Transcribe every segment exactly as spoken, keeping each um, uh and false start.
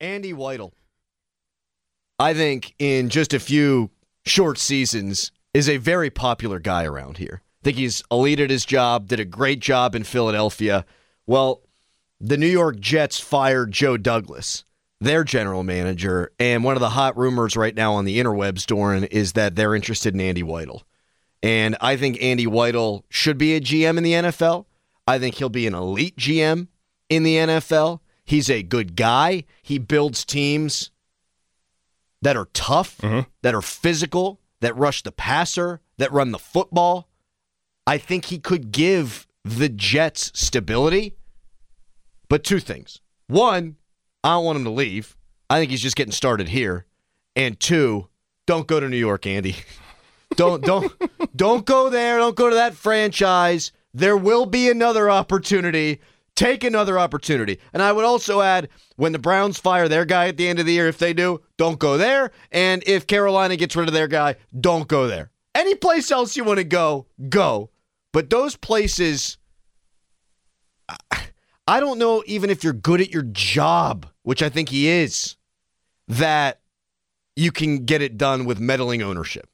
Andy Weidl, I think in just a few short seasons, is a very popular guy around here. I think he's elite at his job, did a great job in Philadelphia. Well, the New York Jets fired Joe Douglas, their general manager, and one of the hot rumors right now on the interwebs, Doran, is that they're interested in Andy Weidl. And I think Andy Weidl should be a G M in the N F L. I think he'll be an elite G M in the N F L. He's a good guy. He builds teams that are tough, mm-hmm. that are physical, that rush the passer, that run the football. I think he could give the Jets stability. But two things. One, I don't want him to leave. I think he's just getting started here. And two, don't go to New York, Andy. Don't don't don't go there. Don't go to that franchise. There will be another opportunity. Take another opportunity. And I would also add, when the Browns fire their guy at the end of the year, if they do, don't go there. And if Carolina gets rid of their guy, don't go there. Any place else you want to go, go. But those places, I don't know even if you're good at your job, which I think he is, that you can get it done with meddling ownership.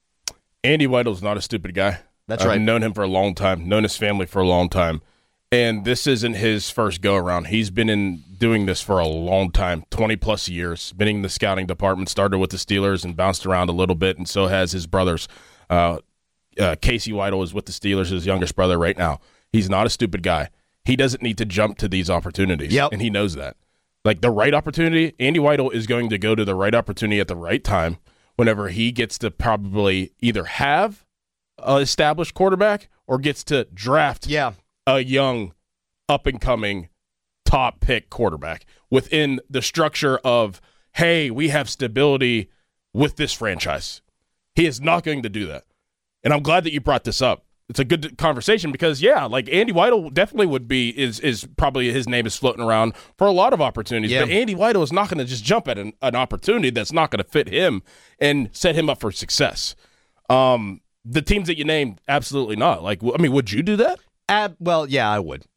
Andy Weidl's not a stupid guy. That's I've right. known him for a long time, known his family for a long time. And this isn't his first go-around. He's been in doing this for a long time, twenty-plus years, been in the scouting department, started with the Steelers and bounced around a little bit, and so has his brothers. Uh, uh, Casey Weidl is with the Steelers, his youngest brother right now. He's not a stupid guy. He doesn't need to jump to these opportunities, yep. and he knows that. Like the right opportunity, Andy Weidl is going to go to the right opportunity at the right time whenever he gets to probably either have an established quarterback or gets to draft yeah. a young, up-and-coming, top-pick quarterback within the structure of, hey, we have stability with this franchise. He is not going to do that. And I'm glad that you brought this up. It's a good conversation because, yeah, like Andy Weidl definitely would be, is is probably his name is floating around for a lot of opportunities. Yeah. But Andy Weidl is not going to just jump at an, an opportunity that's not going to fit him and set him up for success. Um, the teams that you named, absolutely not. Like, I mean, would you do that? Uh, well, yeah, I would.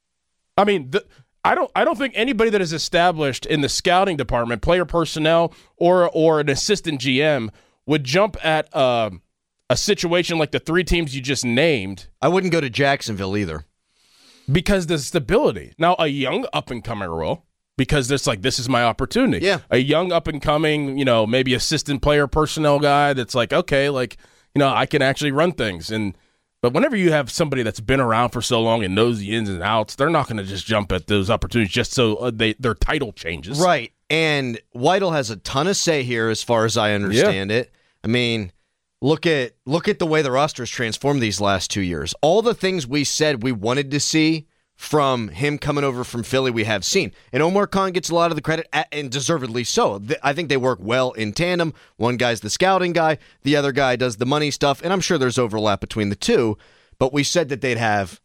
I mean, the, I don't. I don't think anybody that is established in the scouting department, player personnel, or or an assistant G M would jump at uh, a situation like the three teams you just named. I wouldn't go to Jacksonville either, because the stability. Now, a young up and comer will, because it's like this is my opportunity. Yeah, a young up and coming, you know, maybe assistant player personnel guy that's like, okay, like you know, I can actually run things and. But whenever you have somebody that's been around for so long and knows the ins and outs, they're not going to just jump at those opportunities just so uh, they their title changes. Right. And Weidl has a ton of say here as far as I understand yeah. it. I mean, look at look at the way the roster's transformed these last two years. All the things we said we wanted to see from him coming over from Philly, we have seen. And Omar Khan gets a lot of the credit, and deservedly so. I think they work well in tandem. One guy's the scouting guy, the other guy does the money stuff, and I'm sure there's overlap between the two. But we said that they'd have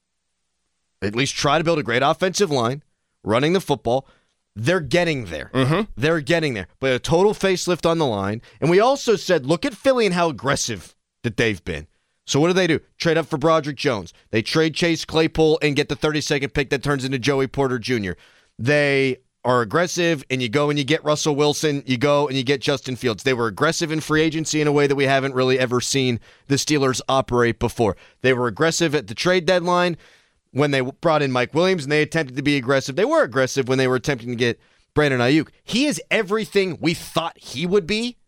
at least try to build a great offensive line, running the football. They're getting there. Mm-hmm. They're getting there. But a total facelift on the line. And we also said, look at Philly and how aggressive that they've been. So what do they do? Trade up for Broderick Jones. They trade Chase Claypool and get the thirty-second pick that turns into Joey Porter Junior They are aggressive, and you go and you get Russell Wilson. You go and you get Justin Fields. They were aggressive in free agency in a way that we haven't really ever seen the Steelers operate before. They were aggressive at the trade deadline when they brought in Mike Williams, and they attempted to be aggressive. They were aggressive when they were attempting to get Brandon Ayuk. He is everything we thought he would be,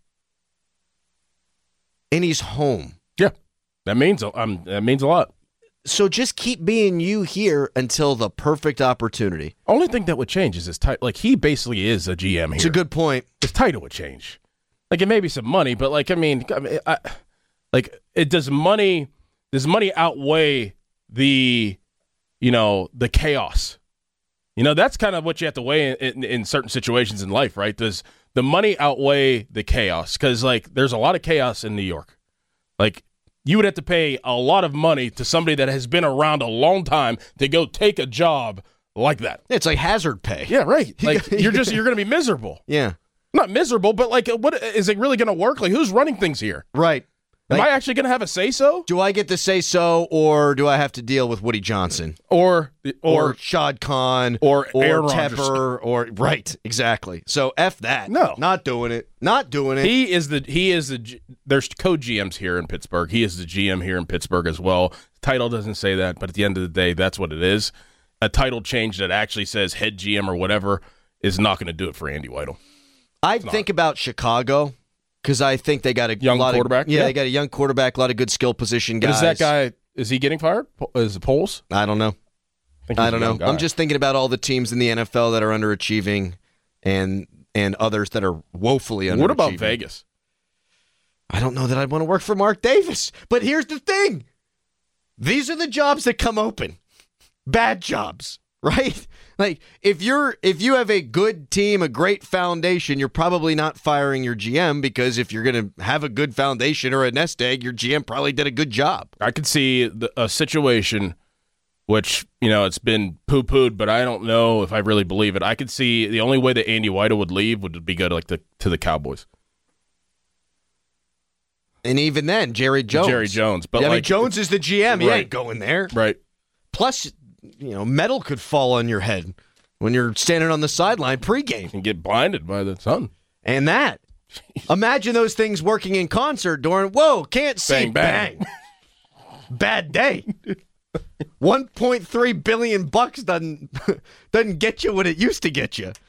and he's home. Yeah. That means um, that means a lot. So just keep being you here until the perfect opportunity. Only thing that would change is his title. Like, he basically is a G M here. It's a good point. His title would change. Like, it may be some money, but, like, I mean, I mean I, like, it does money, does money outweigh the, you know, the chaos? You know, that's kind of what you have to weigh in, in, in certain situations in life, right? Does the money outweigh the chaos? Because, like, there's a lot of chaos in New York. Like, you would have to pay a lot of money to somebody that has been around a long time to go take a job like that. It's like hazard pay. Yeah, right. Like you're just you're going to be miserable. Yeah, not miserable, but like, what is it really going to work? Like, who's running things here? Right. Am Like- I actually going to have a say-so? Do I get to say so, or do I have to deal with Woody Johnson? Or, Or, or, Shad Khan? or or Aaron Rodgers. Tepper? Or, right, exactly. So F that. No. Not doing it. Not doing it. he is the, he is the, G- there's co-G Ms here in Pittsburgh. He is the G M here in Pittsburgh as well. Title doesn't say that, but at the end of the day, that's what it is. A title change that actually says head G M or whatever is not going to do it for Andy Weidel. I think about Chicago because I think they got a Young lot quarterback? Of, yeah, Yeah. they got a young quarterback, a lot of good skill position But guys. is that guy, is he getting fired? Po- Is it Poles? I don't know. think I he's don't a know. young guy. I'm just thinking about all the teams in the N F L that are underachieving, and and others that are woefully underachieving. What about Vegas? I don't know that I'd want to work for Mark Davis. But here's the thing: these are the jobs that come open. Bad jobs, right? Like if you're if you have a good team, a great foundation, you're probably not firing your G M because if you're going to have a good foundation or a nest egg, your G M probably did a good job. I could see the, a situation which, you know, it's been poo-pooed, but I don't know if I really believe it. I could see the only way that Andy Weidel would leave would be go to, like, the, to the Cowboys. And even then, Jerry Jones. Jerry Jones. But yeah, I mean, like, Jones is the G M. He Right. ain't going there. Right. Plus, you know, metal could fall on your head when you're standing on the sideline pregame. And get blinded by the sun. And that. Imagine those things working in concert during, whoa, can't see, Bang, bang. bang. Bad day. one point three billion bucks doesn't doesn't get you what it used to get you.